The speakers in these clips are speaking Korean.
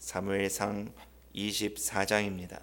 사무엘상 24장입니다.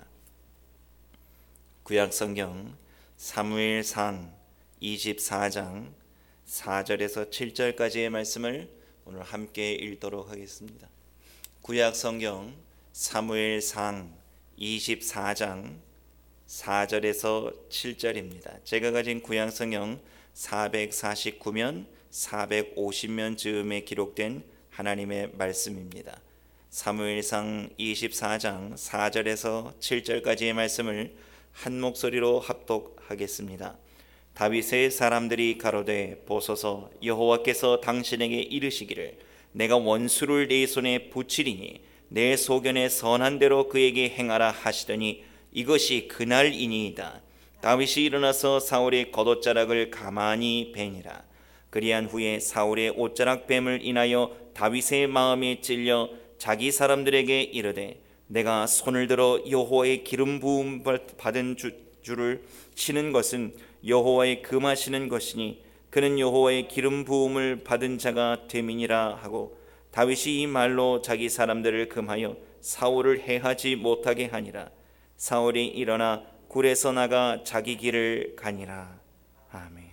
구약성경 사무엘상 24장 4절에서 7절까지의 말씀을 오늘 함께 읽도록 하겠습니다. 구약성경 사무엘상 24장 4절에서 7절입니다. 제가 가진 구약성경 449면 450면 즈음에 기록된 하나님의 말씀입니다. 사무엘상 24장 4절에서 7절까지의 말씀을 한 목소리로 합독하겠습니다. 다윗의 사람들이 가로되 보소서, 여호와께서 당신에게 이르시기를 내가 원수를 네 손에 붙이리니 내 소견에 선한 대로 그에게 행하라 하시더니 이것이 그날이니이다. 다윗이 일어나서 사울의 겉옷자락을 가만히 베니라. 그리한 후에 사울의 옷자락 뱀을 인하여 다윗의 마음에 찔려 자기 사람들에게 이르되 내가 손을 들어 여호와의 기름 부음 받은 줄을 치는 것은 여호와의 금하시는 것이니 그는 여호와의 기름 부음을 받은 자가 됨이니라 하고 다윗이 이 말로 자기 사람들을 금하여 사울을 해하지 못하게 하니라. 사울이 일어나 굴에서 나가 자기 길을 가니라. 아멘.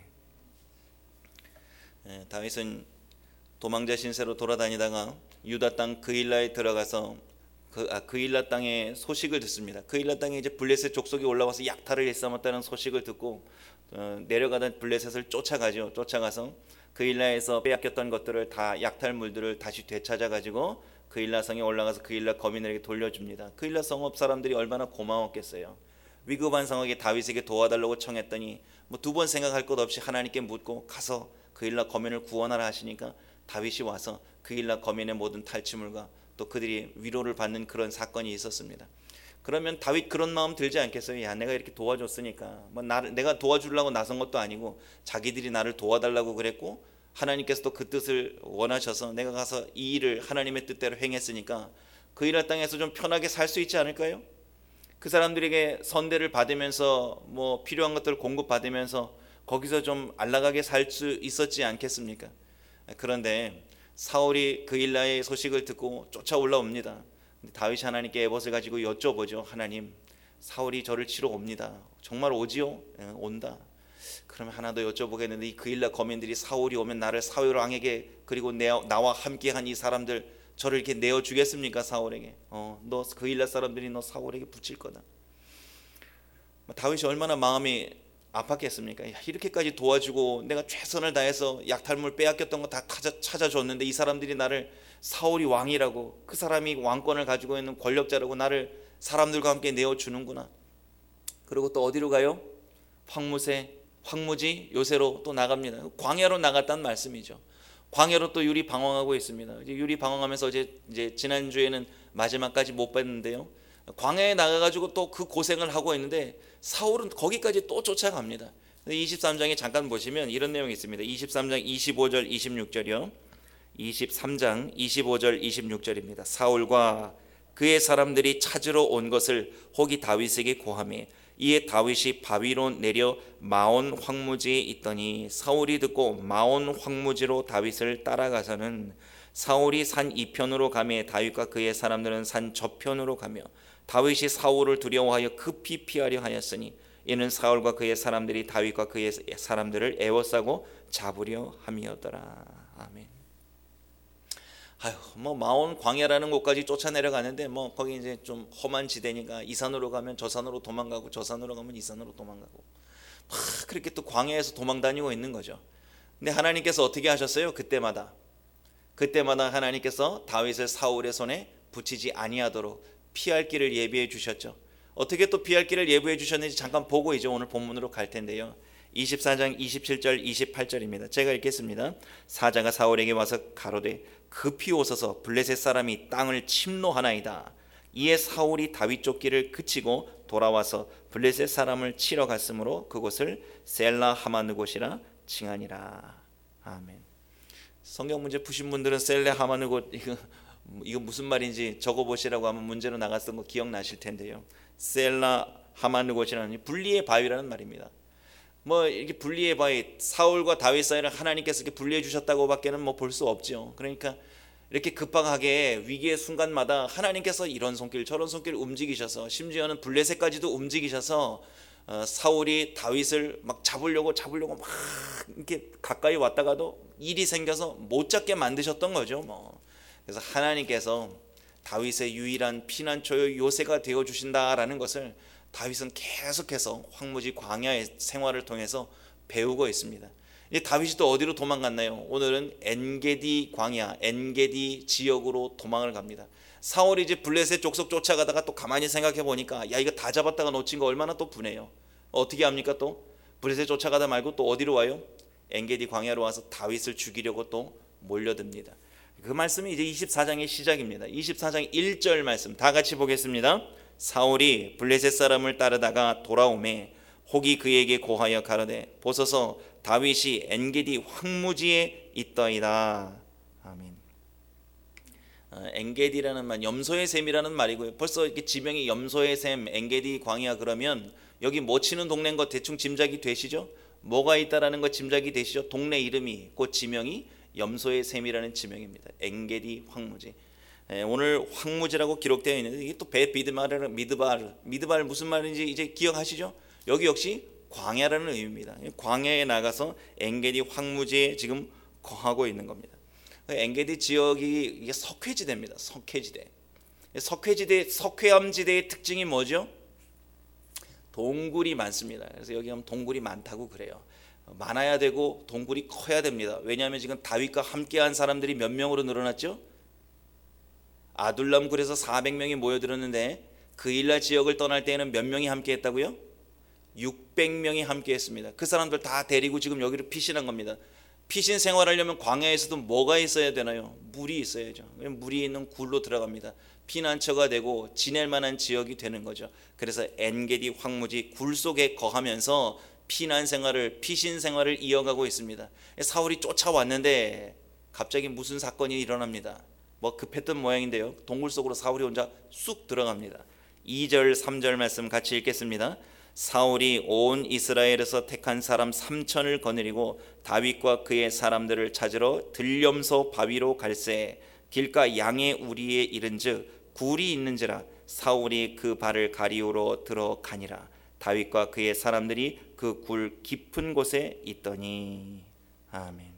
다윗은 도망자 신세로 돌아다니다가 유다 땅 그일라에 들어가서 그일라 땅의 소식을 듣습니다. 그일라 땅에 이제 블레셋 족속이 올라와서 약탈을 일삼았다는 소식을 듣고 내려가던 블레셋을 쫓아가죠. 쫓아가서 그일라에서 빼앗겼던 것들을 다 약탈물들을 다시 되찾아 가지고 그일라 성에 올라가서 그일라 거민들에게 돌려줍니다. 그일라 성읍 사람들이 얼마나 고마웠겠어요. 위급한 상황에 다윗에게 도와달라고 청했더니 뭐 두 번 생각할 것 없이 하나님께 묻고 가서 그일라 거민을 구원하라 하시니까 다윗이 와서 그일라 거민의 모든 탈취물과 또 그들이 위로를 받는 그런 사건이 있었습니다. 그러면 다윗 그런 마음 들지 않겠어요? 야, 내가 이렇게 도와줬으니까 뭐 내가 도와주려고 나선 것도 아니고 자기들이 나를 도와달라고 그랬고 하나님께서도 그 뜻을 원하셔서 내가 가서 이 일을 하나님의 뜻대로 행했으니까 그일라 땅에서 좀 편하게 살 수 있지 않을까요? 그 사람들에게 선대를 받으면서 뭐 필요한 것들을 공급받으면서 거기서 좀 안락하게 살 수 있었지 않겠습니까? 그런데 사울이 그일라의 소식을 듣고 쫓아 올라옵니다. 다윗이 하나님께 에봇을 가지고 여쭤보죠. 하나님, 사울이 저를 치러 옵니다. 정말 오지요? 온다. 그러면 하나 더 여쭤보겠는데 이 그일라 거민들이 사울이 오면 나를 사울 왕에게 그리고 나와 함께한 이 사람들 저를 이렇게 내어주겠습니까? 사울에게. 너 그일라 사람들이 너 사울에게 붙일 거다. 다윗이 얼마나 마음이 아팠겠습니까? 이렇게까지 도와주고 내가 최선을 다해서 약탈물 빼앗겼던 거 다 찾아줬는데 이 사람들이 나를 사울이 왕이라고 그 사람이 왕권을 가지고 있는 권력자라고 나를 사람들과 함께 내어주는구나. 그리고 또 어디로 가요? 황무지 요새로 또 나갑니다. 광야로 나갔다는 말씀이죠. 광야로 또 유리 방황하고 있습니다. 유리 방황하면서 이제 지난주에는 마지막까지 못 봤는데요. 광야에 나가가지고 또 그 고생을 하고 있는데 사울은 거기까지 또 쫓아갑니다. 23장에 잠깐 보시면 이런 내용이 있습니다. 23장 25절 26절이요. 23장 25절 26절입니다. 사울과 그의 사람들이 찾으러 온 것을 혹이 다윗에게 고하매 이에 다윗이 바위로 내려 마온 황무지에 있더니 사울이 듣고 마온 황무지로 다윗을 따라가서는 사울이 산 이편으로 가매 다윗과 그의 사람들은 산 저편으로 가며 다윗이 사울을 두려워하여 급히 피하려 하였으니 이는 사울과 그의 사람들이 다윗과 그의 사람들을 애워싸고 잡으려 함이었더라. 아멘. 뭐 마온 광야라는 곳까지 쫓아 내려가는데 뭐 거기 이제 좀 험한 지대니까 이 산으로 가면 저 산으로 도망가고 저 산으로 가면 이 산으로 도망가고 막 그렇게 또 광야에서 도망다니고 있는 거죠. 근데 하나님께서 어떻게 하셨어요? 그때마다 하나님께서 다윗을 사울의 손에 붙이지 아니하도록 피할 길을 예비해 주셨죠. 어떻게 또 피할 길을 예비해 주셨는지 잠깐 보고 이제 오늘 본문으로 갈 텐데요. 24장 27절 28절입니다. 제가 읽겠습니다. 사자가 사울에게 와서 가로되 급히 오소서 블레셋 사람이 땅을 침노하나이다. 이에 사울이 다윗 쫓기를 그치고 돌아와서 블레셋 사람을 치러 갔으므로 그곳을 셀라 하마느곳이라 칭하니라. 아멘. 성경 문제 푸신 분들은 셀라 하마느곳 이거 무슨 말인지 적어보시라고 하면 문제로 나갔던 거 기억나실 텐데요. 셀라 하마느곳이라는 분리의 바위라는 말입니다. 뭐 이렇게 분리의 바위, 사울과 다윗 사이를 하나님께서 이렇게 분리해 주셨다고밖에는 뭐 볼 수 없죠. 그러니까 이렇게 급박하게 위기의 순간마다 하나님께서 이런 손길 저런 손길 움직이셔서 심지어는 블레셋까지도 움직이셔서 사울이 다윗을 막 잡으려고 막 이렇게 가까이 왔다가도 일이 생겨서 못 잡게 만드셨던 거죠. 그래서 하나님께서 다윗의 유일한 피난처요 요새가 되어 주신다라는 것을 다윗은 계속해서 황무지 광야의 생활을 통해서 배우고 있습니다. 이제 다윗이 또 어디로 도망갔나요? 오늘은 엔게디 광야, 엔게디 지역으로 도망을 갑니다. 사울이 이제 블레셋 족속 쫓아가다가 또 가만히 생각해 보니까 야 이거 다 잡았다가 놓친 거 얼마나 또 분해요. 어떻게 합니까? 또 블레셋 쫓아가다 말고 또 어디로 와요? 엔게디 광야로 와서 다윗을 죽이려고 또 몰려듭니다. 그 말씀이 이제 24장의 시작입니다. 24장 1절 말씀 다 같이 보겠습니다. 사울이 블레셋 사람을 따르다가 돌아오매 혹이 그에게 고하여 가로되 보소서 다윗이 엔게디 황무지에 있더이다. 아멘. 엔게디라는 말, 염소의 샘이라는 말이고요. 벌써 이렇게 지명이 염소의 샘, 엔게디 광야 그러면 여기 못 치는 동네인 거 대충 짐작이 되시죠? 뭐가 있다라는 거 짐작이 되시죠? 동네 이름이 그 지명이 염소의 샘이라는 지명입니다. 엔게디 황무지. 오늘 황무지라고 기록되어 있는데 이게 또 미드바르 무슨 말인지 이제 기억하시죠? 여기 역시 광야라는 의미입니다. 광야에 나가서 엔게디 황무지에 지금 거하고 있는 겁니다. 엔게디 지역이 이게 석회지대입니다. 석회암지대의 특징이 뭐죠? 동굴이 많습니다. 그래서 여기 가면 동굴이 많다고 그래요. 많아야 되고 동굴이 커야 됩니다. 왜냐하면 지금 다윗과 함께한 사람들이 몇 명으로 늘어났죠? 아둘람 굴에서 400명이 모여들었는데 그일라 지역을 떠날 때에는 몇 명이 함께했다고요? 600명이 함께했습니다. 그 사람들 다 데리고 지금 여기로 피신한 겁니다. 피신 생활하려면 광야에서도 뭐가 있어야 되나요? 물이 있어야죠. 물이 있는 굴로 들어갑니다. 피난처가 되고 지낼 만한 지역이 되는 거죠. 그래서 엔게디 황무지 굴 속에 거하면서 피신 생활을 이어가고 있습니다. 사울이 쫓아왔는데 갑자기 무슨 사건이 일어납니다. 뭐 급했던 모양인데요. 동굴 속으로 사울이 혼자 쑥 들어갑니다. 2절 3절 말씀 같이 읽겠습니다. 사울이 온 이스라엘에서 택한 사람 3천을 거느리고 다윗과 그의 사람들을 찾으러 들염소 바위로 갈새 길가 양의 우리에 이른즉 굴이 있는지라 사울이 그 발을 가리우러 들어가니라. 다윗과 그의 사람들이 그 굴 깊은 곳에 있더니. 아멘.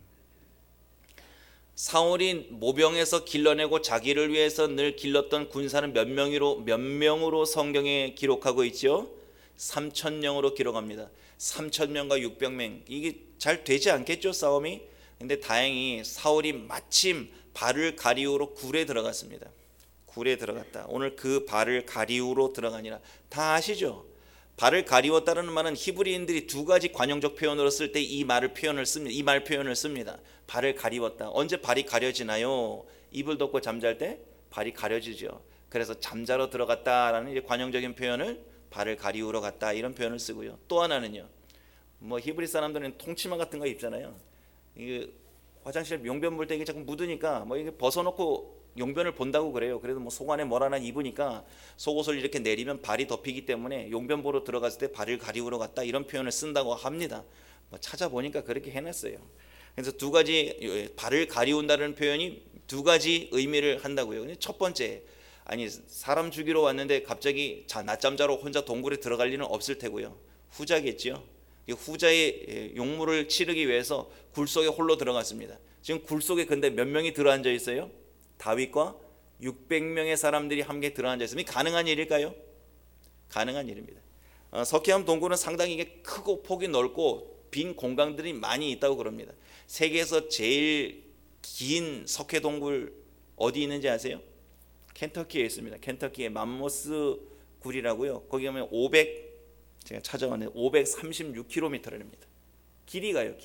사울이 모병에서 길러내고 자기를 위해서 늘 길렀던 군사는 몇 명으로 성경에 기록하고 있죠? 3,000명으로 기록합니다. 3,000명과 600명 이게 잘 되지 않겠죠 싸움이? 근데 다행히 사울이 마침 발을 가리우러 굴에 들어갔습니다. 굴에 들어갔다. 오늘 그 발을 가리우러 들어가니라. 다 아시죠? 발을 가리웠다는 말은 히브리인들이 두 가지 관용적 표현으로 쓸 때 이 말 표현을 씁니다. 발을 가리웠다. 언제 발이 가려지나요? 이불 덮고 잠잘 때 발이 가려지죠. 그래서 잠자러 들어갔다라는 이제 관용적인 표현을 발을 가리우러 갔다 이런 표현을 쓰고요. 또 하나는요. 뭐 히브리 사람들은 통치마 같은 거 입잖아요. 이게 화장실 용변 볼 때 이게 자꾸 묻으니까 뭐 이게 벗어놓고 용변을 본다고 그래요. 그래도 뭐 속 안에 뭘 하나 입으니까 속옷을 이렇게 내리면 발이 덮이기 때문에 용변 보러 들어갔을 때 발을 가리우러 갔다 이런 표현을 쓴다고 합니다. 뭐 찾아보니까 그렇게 해놨어요. 그래서 두 가지 발을 가리운다는 표현이 두 가지 의미를 한다고요. 첫 번째, 아니 사람 죽이러 왔는데 갑자기 낮잠 자러 혼자 동굴에 들어갈 리는 없을 테고요. 후자겠지요. 후자의 용무를 치르기 위해서 굴 속에 홀로 들어갔습니다. 지금 굴 속에 근데 몇 명이 들어앉아 있어요? 다윗과 600명의 사람들이 함께 들어앉아 있으면 가능한 일일까요? 가능한 일입니다. 석회암 동굴은 상당히 이게 크고 폭이 넓고 빈 공간들이 많이 있다고 그럽니다. 세계에서 제일 긴 석회 동굴 어디 있는지 아세요? 켄터키에 있습니다. 켄터키의 맘모스 굴이라고요. 거기 가면 제가 찾아왔는데 536km입니다. 길이가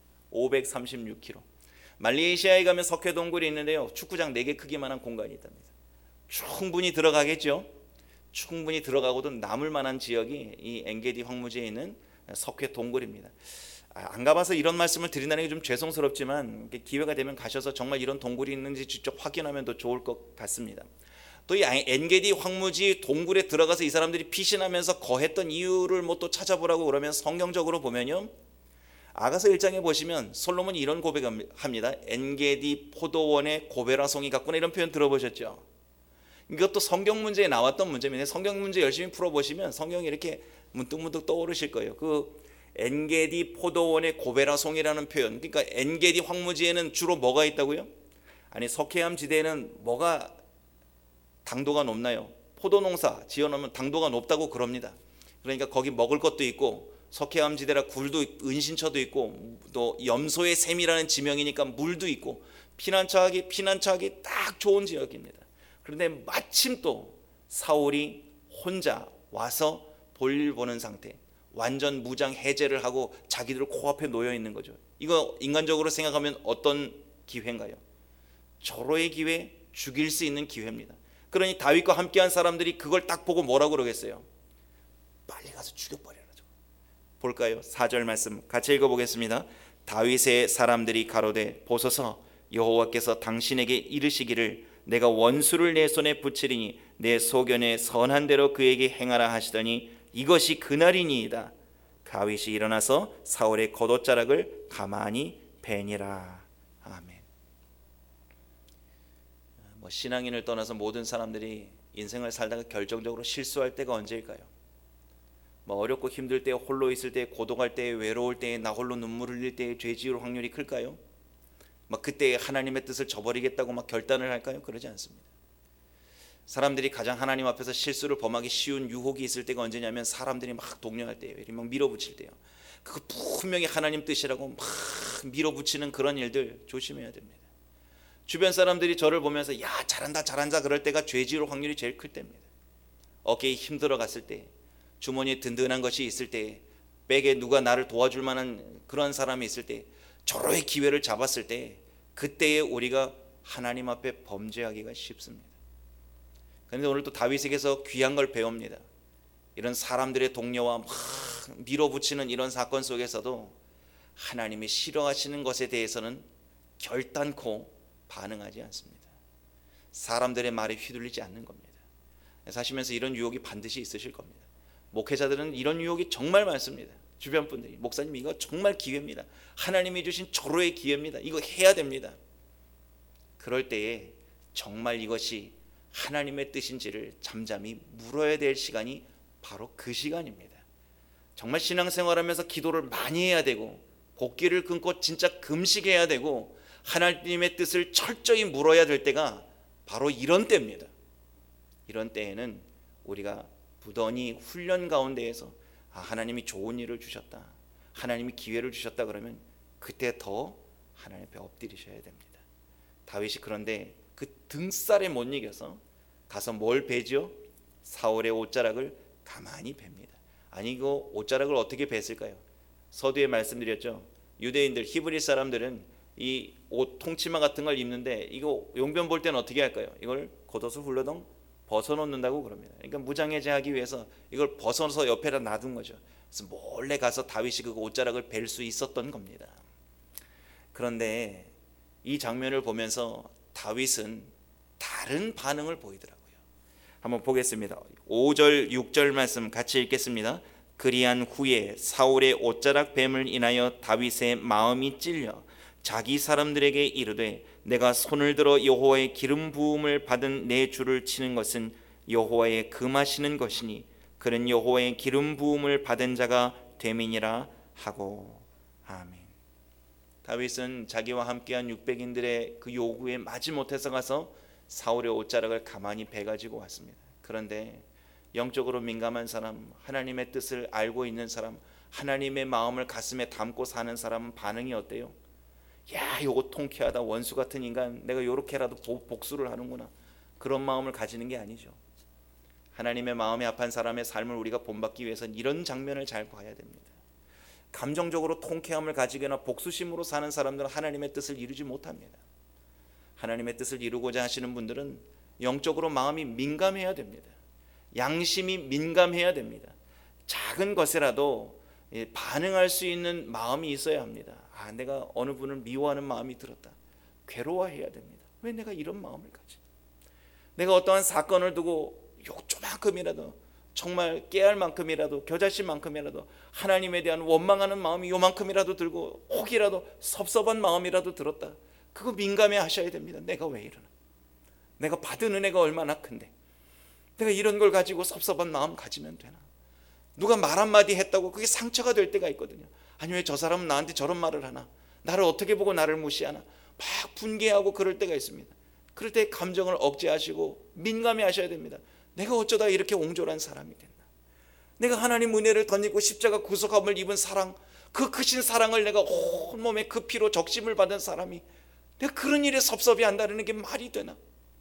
536km. 말레이시아에 가면 석회 동굴이 있는데요. 축구장 4개 크기만한 공간이 있답니다. 충분히 들어가겠죠. 충분히 들어가고도 남을 만한 지역이 이 엔게디 황무지에 있는 석회 동굴입니다. 안 가봐서 이런 말씀을 드린다는 게 좀 죄송스럽지만 기회가 되면 가셔서 정말 이런 동굴이 있는지 직접 확인하면 더 좋을 것 같습니다. 또 이 엔게디 황무지 동굴에 들어가서 이 사람들이 피신하면서 거했던 이유를 뭐 또 찾아보라고 그러면 성경적으로 보면요, 아가서 1장에 보시면 솔로몬이 이런 고백합니다. 엔게디 포도원의 고베라송이 같구나, 이런 표현 들어보셨죠? 이것도 성경 문제에 나왔던 문제입니다. 성경 문제 열심히 풀어보시면 성경이 이렇게 문득문득 떠오르실 거예요. 그 엔게디 포도원의 고베라송이라는 표현, 그러니까 엔게디 황무지에는 주로 뭐가 있다고요? 아니, 석회암 지대에는 뭐가 당도가 높나요? 포도 농사 지어놓으면 당도가 높다고 그럽니다. 그러니까 거기 먹을 것도 있고, 석회암 지대라 굴도 은신처도 있고, 또 염소의 샘이라는 지명이니까 물도 있고, 피난처하기 딱 좋은 지역입니다. 그런데 마침 또 사울이 혼자 와서 볼일 보는 상태, 완전 무장 해제를 하고 자기들 코앞에 놓여 있는 거죠. 이거 인간적으로 생각하면 어떤 기회인가요? 절호의 기회, 죽일 수 있는 기회입니다. 그러니 다윗과 함께한 사람들이 그걸 딱 보고 뭐라고 그러겠어요? 빨리 가서 죽여버려라. 볼까요? 4절 말씀 같이 읽어보겠습니다. 다윗의 사람들이 가로되 보소서, 여호와께서 당신에게 이르시기를 내가 원수를 내 손에 붙이리니 내 소견에 선한 대로 그에게 행하라 하시더니 이것이 그날이니이다. 다윗이 일어나서 사울의 겉옷자락을 가만히 베니라. 아멘. 신앙인을 떠나서 모든 사람들이 인생을 살다가 결정적으로 실수할 때가 언제일까요? 어렵고 힘들 때, 홀로 있을 때, 고독할 때, 외로울 때, 나 홀로 눈물 흘릴 때 죄 지을 확률이 클까요? 그때 하나님의 뜻을 저버리겠다고 결단을 할까요? 그러지 않습니다. 사람들이 가장 하나님 앞에서 실수를 범하기 쉬운 유혹이 있을 때가 언제냐면 사람들이 독려할 때예요. 밀어붙일 때요. 그거 분명히 하나님 뜻이라고 밀어붙이는 그런 일들 조심해야 됩니다. 주변 사람들이 저를 보면서 야, 잘한다 그럴 때가 죄 지을 확률이 제일 클 때입니다. 어깨에 힘들어 갔을 때, 주머니에 든든한 것이 있을 때, 백에 누가 나를 도와줄 만한 그런 사람이 있을 때, 절호의 기회를 잡았을 때, 그때에 우리가 하나님 앞에 범죄하기가 쉽습니다. 그런데 오늘 또 다윗에게서 귀한 걸 배웁니다. 이런 사람들의 동료와 밀어붙이는 이런 사건 속에서도 하나님이 싫어하시는 것에 대해서는 결단코 반응하지 않습니다. 사람들의 말에 휘둘리지 않는 겁니다. 사시면서 이런 유혹이 반드시 있으실 겁니다. 목회자들은 이런 유혹이 정말 많습니다. 주변 분들이 목사님 이거 정말 기회입니다. 하나님이 주신 절호의 기회입니다. 이거 해야 됩니다. 그럴 때에 정말 이것이 하나님의 뜻인지를 잠잠히 물어야 될 시간이 바로 그 시간입니다. 정말 신앙생활하면서 기도를 많이 해야 되고, 곡기를 끊고 진짜 금식해야 되고, 하나님의 뜻을 철저히 물어야 될 때가 바로 이런 때입니다. 이런 때에는 우리가 부단히 훈련 가운데에서 하나님이 좋은 일을 주셨다, 하나님이 기회를 주셨다 그러면 그때 더 하나님 앞에 엎드리셔야 됩니다. 다윗이 그런데 그 등살에 못 이겨서 가서 뭘 베죠? 사울의 옷자락을 가만히 뱁니다. 아니, 이거 옷자락을 어떻게 뱄을까요? 서두에 말씀드렸죠. 유대인들, 히브리 사람들은 이 옷 통치마 같은 걸 입는데 이거 용변 볼 때는 어떻게 할까요? 이걸 겉옷을 훌러덩 벗어놓는다고 그럽니다. 그러니까 무장해제하기 위해서 이걸 벗어서 옆에다 놔둔 거죠. 그래서 몰래 가서 다윗이 그 옷자락을 벨 수 있었던 겁니다. 그런데 이 장면을 보면서 다윗은 다른 반응을 보이더라고요. 한번 보겠습니다. 5절 6절 말씀 같이 읽겠습니다. 그리한 후에 사울의 옷자락 뱀을 인하여 다윗의 마음이 찔려 자기 사람들에게 이르되 내가 손을 들어 여호와의 기름 부음을 받은 내 주를 치는 것은 여호와의 금하시는 것이니 그는 여호와의 기름 부음을 받은 자가 됨이니라 하고. 아멘. 다윗은 자기와 함께한 600인들의 그 요구에 마지못해서 가서 사울의 옷자락을 가만히 베가지고 왔습니다. 그런데 영적으로 민감한 사람, 하나님의 뜻을 알고 있는 사람, 하나님의 마음을 가슴에 담고 사는 사람은 반응이 어때요? 야, 요거 통쾌하다, 원수 같은 인간, 내가 요렇게라도 복수를 하는구나, 그런 마음을 가지는 게 아니죠. 하나님의 마음에 합한 사람의 삶을 우리가 본받기 위해서는 이런 장면을 잘 봐야 됩니다. 감정적으로 통쾌함을 가지거나 복수심으로 사는 사람들은 하나님의 뜻을 이루지 못합니다. 하나님의 뜻을 이루고자 하시는 분들은 영적으로 마음이 민감해야 됩니다. 양심이 민감해야 됩니다. 작은 것이라도 반응할 수 있는 마음이 있어야 합니다. 내가 어느 분을 미워하는 마음이 들었다, 괴로워해야 됩니다. 왜 내가 이런 마음을 가지? 내가 어떠한 사건을 두고 조금이라도 정말 깨알 만큼이라도, 겨자씨만큼이라도 하나님에 대한 원망하는 마음이 요만큼이라도 들고 혹이라도 섭섭한 마음이라도 들었다, 그거 민감해 하셔야 됩니다. 내가 왜 이러나, 내가 받은 은혜가 얼마나 큰데 내가 이런 걸 가지고 섭섭한 마음 가지면 되나. 누가 말 한마디 했다고 그게 상처가 될 때가 있거든요. 아니 왜 저 사람은 나한테 저런 말을 하나, 나를 어떻게 보고 나를 무시하나, 막 분개하고 그럴 때가 있습니다. 그럴 때 감정을 억제하시고 민감해 하셔야 됩니다. 내가 어쩌다 이렇게 옹졸한 사람이 됐나, 내가 하나님 은혜를 덧입고 십자가 구속함을 입은 사랑, 그 크신 사랑을 내가 온몸에 그 피로 적심을 받은 사람이 내가 그런 일에 섭섭이 한다는 게 말이 되나.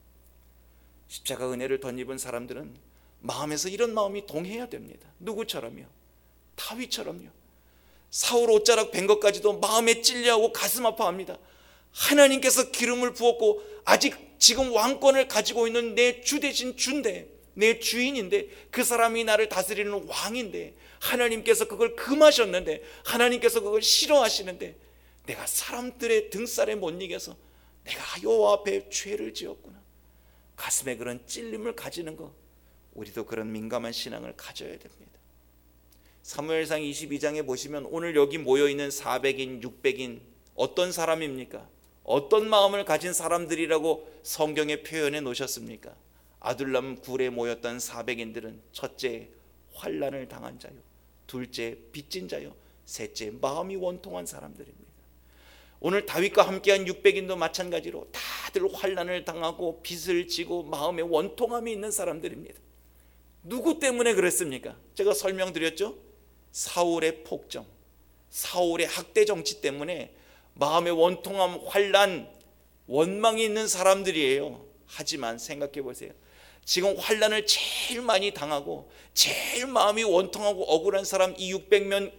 십자가 은혜를 덧입은 사람들은 마음에서 이런 마음이 동해야 됩니다. 누구처럼요? 다윗처럼요. 사울 옷자락 벤 것까지도 마음에 찔려하고 가슴 아파합니다. 하나님께서 기름을 부었고 아직 지금 왕권을 가지고 있는 내 주 대신 주인데, 내 주인인데, 그 사람이 나를 다스리는 왕인데 하나님께서 그걸 금하셨는데, 하나님께서 그걸 싫어하시는데 내가 사람들의 등살에 못 이겨서 내가 여호와 앞에 죄를 지었구나. 가슴에 그런 찔림을 가지는 거, 우리도 그런 민감한 신앙을 가져야 됩니다. 사무엘상 22장에 보시면 오늘 여기 모여있는 400인 600인 어떤 사람입니까? 어떤 마음을 가진 사람들이라고 성경에 표현해 놓으셨습니까? 아둘람 굴에 모였던 400인들은 첫째 환난을 당한 자요, 둘째 빚진 자요, 셋째 마음이 원통한 사람들입니다. 오늘 다윗과 함께한 600인도 마찬가지로 다들 환난을 당하고 빚을 지고 마음에 원통함이 있는 사람들입니다. 누구 때문에 그랬습니까? 제가 설명드렸죠. 사울의 폭정, 사울의 학대 정치 때문에 마음의 원통함, 환난, 원망이 있는 사람들이에요. 하지만 생각해 보세요. 지금 환난을 제일 많이 당하고 제일 마음이 원통하고 억울한 사람, 이 600명,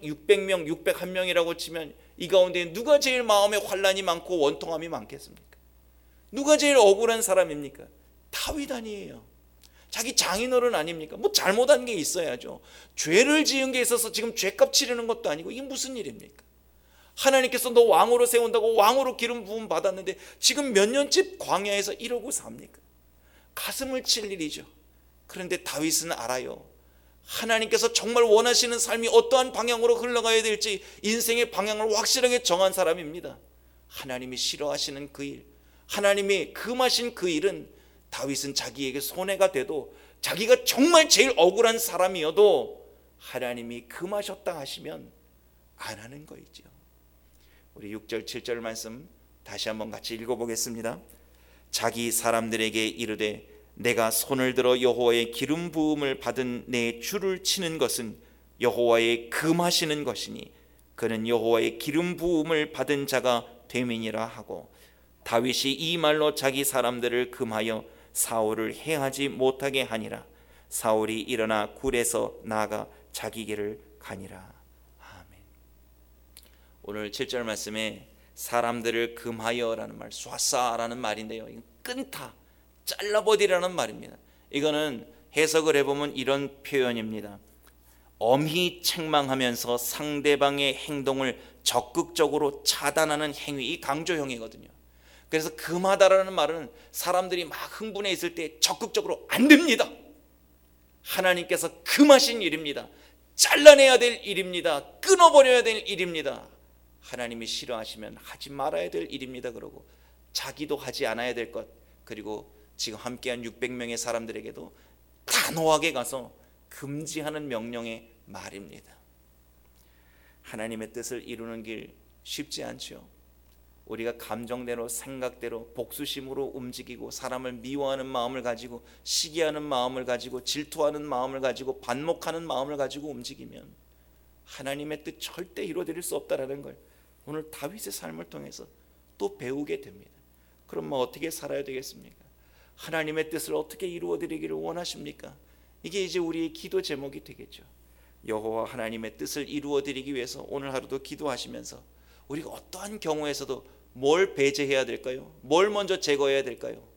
601명이라고 치면 이 가운데 누가 제일 마음에 환난이 많고 원통함이 많겠습니까? 누가 제일 억울한 사람입니까? 다윗 아니에요. 자기 장인어른 아닙니까? 뭐 잘못한 게 있어야죠. 죄를 지은 게 있어서 지금 죄값 치르는 것도 아니고 이게 무슨 일입니까? 하나님께서 너 왕으로 세운다고 왕으로 기름 부음 받았는데 지금 몇 년째 광야에서 이러고 삽니까? 가슴을 칠 일이죠. 그런데 다윗은 알아요. 하나님께서 정말 원하시는 삶이 어떠한 방향으로 흘러가야 될지 인생의 방향을 확실하게 정한 사람입니다. 하나님이 싫어하시는 그 일, 하나님이 금하신 그 일은 다윗은 자기에게 손해가 돼도, 자기가 정말 제일 억울한 사람이어도 하나님이 금하셨다 하시면 안 하는 거이죠. 우리 6절 7절 말씀 다시 한번 같이 읽어보겠습니다. 자기 사람들에게 이르되 내가 손을 들어 여호와의 기름 부음을 받은 내 주를 치는 것은 여호와의 금하시는 것이니 그는 여호와의 기름 부음을 받은 자가 됨이니라 하고, 다윗이 이 말로 자기 사람들을 금하여 사울을 해하지 못하게 하니라. 사울이 일어나 굴에서 나아가 자기 길을 가니라. 아멘. 오늘 7절 말씀에 사람들을 금하여라는 말, 쏴싸라는 말인데요, 끊다, 잘라버리라는 말입니다. 이거는 해석을 해보면 이런 표현입니다. 엄히 책망하면서 상대방의 행동을 적극적으로 차단하는 행위, 이 강조형이거든요. 그래서 금하다라는 말은 사람들이 막 흥분해 있을 때 적극적으로 안 됩니다, 하나님께서 금하신 일입니다, 잘라내야 될 일입니다, 끊어버려야 될 일입니다, 하나님이 싫어하시면 하지 말아야 될 일입니다, 그러고 자기도 하지 않아야 될 것, 그리고 지금 함께한 600명의 사람들에게도 단호하게 가서 금지하는 명령의 말입니다. 하나님의 뜻을 이루는 길 쉽지 않죠. 우리가 감정대로, 생각대로, 복수심으로 움직이고 사람을 미워하는 마음을 가지고, 시기하는 마음을 가지고, 질투하는 마음을 가지고, 반목하는 마음을 가지고 움직이면 하나님의 뜻 절대 이루어드릴 수 없다라는 걸 오늘 다윗의 삶을 통해서 또 배우게 됩니다. 그럼 뭐 어떻게 살아야 되겠습니까? 하나님의 뜻을 어떻게 이루어드리기를 원하십니까? 이게 이제 우리의 기도 제목이 되겠죠. 여호와 하나님의 뜻을 이루어드리기 위해서 오늘 하루도 기도하시면서 우리가 어떠한 경우에서도 뭘 배제해야 될까요? 뭘 먼저 제거해야 될까요?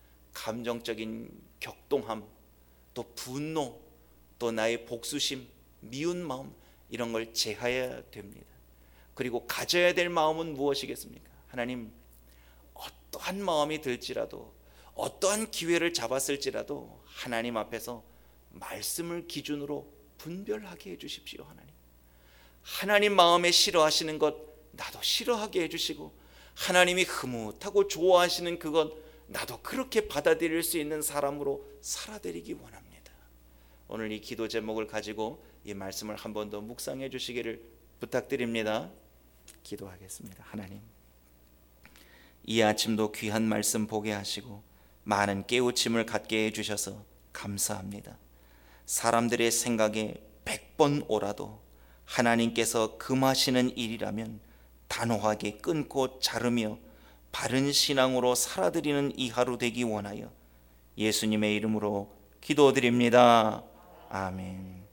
감정적인 격동함, 또 분노, 또 나의 복수심, 미운 마음, 이런 걸 제하여야 됩니다. 그리고 가져야 될 마음은 무엇이겠습니까? 하나님, 어떠한 마음이 들지라도, 어떠한 기회를 잡았을지라도 하나님 앞에서 말씀을 기준으로 분별하게 해주십시오. 하나님 마음에 싫어하시는 것 나도 싫어하게 해주시고, 하나님이 흐뭇하고 좋아하시는 그것 나도 그렇게 받아들일 수 있는 사람으로 살아드리기 원합니다. 오늘 이 기도 제목을 가지고 이 말씀을 한 번 더 묵상해 주시기를 부탁드립니다. 기도하겠습니다. 하나님, 이 아침도 귀한 말씀 보게 하시고 많은 깨우침을 갖게 해주셔서 감사합니다. 사람들의 생각에 100번 오라도 하나님께서 금하시는 일이라면 단호하게 끊고 자르며 바른 신앙으로 살아드리는 이 하루 되기 원하여 예수님의 이름으로 기도드립니다. 아멘.